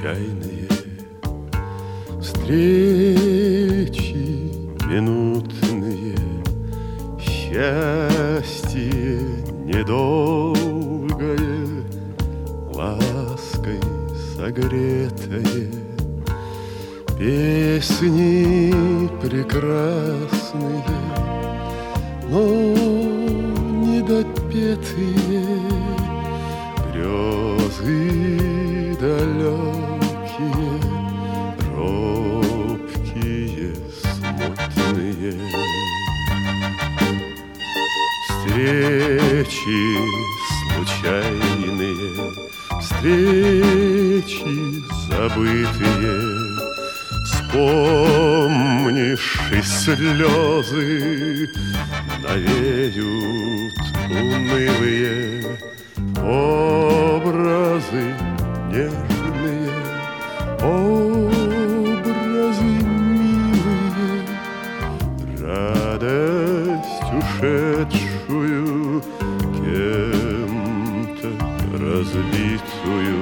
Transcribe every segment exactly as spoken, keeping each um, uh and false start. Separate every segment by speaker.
Speaker 1: случайные встречи минутные, счастье недолгое, лаской согретое, песни прекрасные, но недопетые, грезы далекие, робкие, смутные. Встречи случайные, встречи забытые, вспомнишь, и слезы навеют унылые образы нежные, образы милые, радость ушедшую, кем-то разбитую.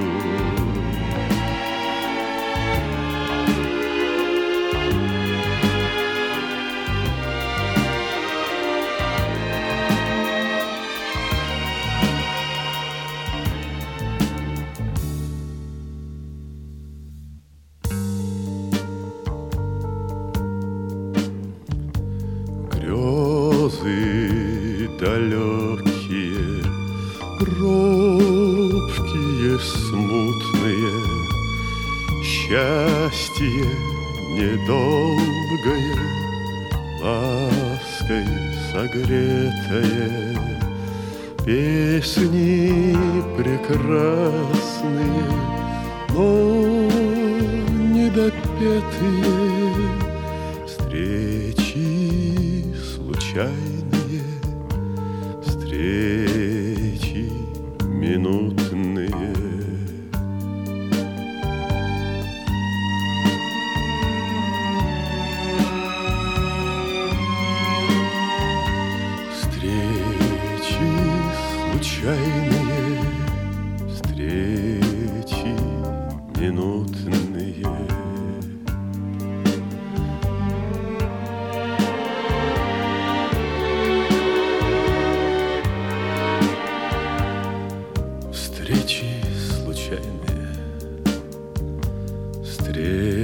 Speaker 1: Грезы далекие, робкие, смутные, счастье недолгое, лаской согретое, песни прекрасные, но недопетые, встречи случайные, встречи минутные. Встречи случайные, встречи минутные. Встречи случайные, встречи